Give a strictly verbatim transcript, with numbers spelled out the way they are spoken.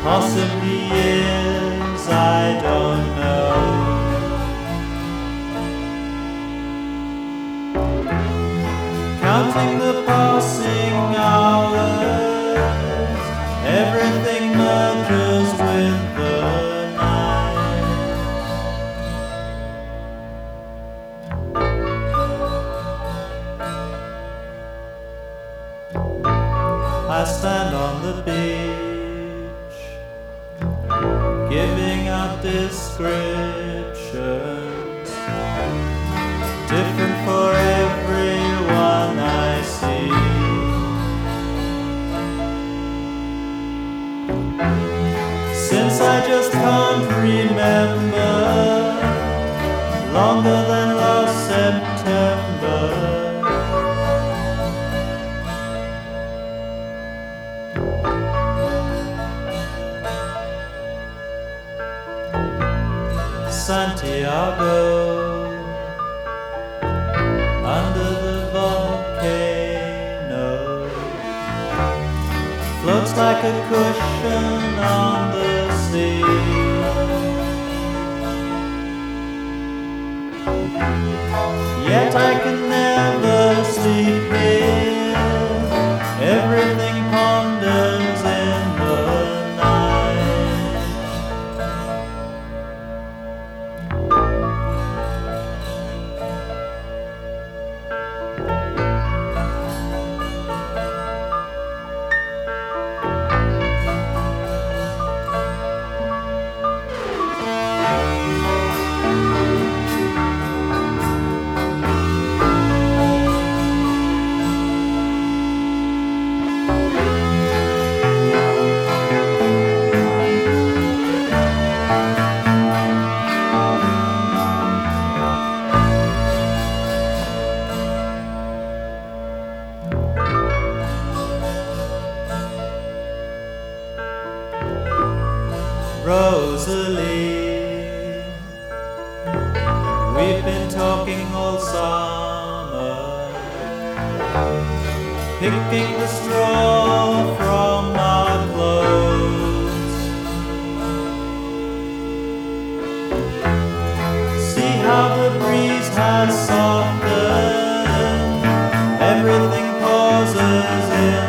possibly years, I don't know. Counting the passing hours, everything merges with the night. I stand on the beach, giving out descriptions, different for everyone I see. Since I just can't remember, longer than last September. Santiago, under the volcano, floats like a cushion on the sea. Yet I can never sleep here, everything ponders in the night. Rosalie, we've been talking all summer, picking the straw from our clothes. See how the breeze has softened, everything pauses in